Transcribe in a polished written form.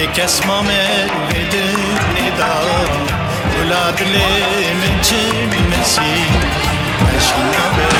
كسمة مدن ندار ولاد لي من جمسي عشنا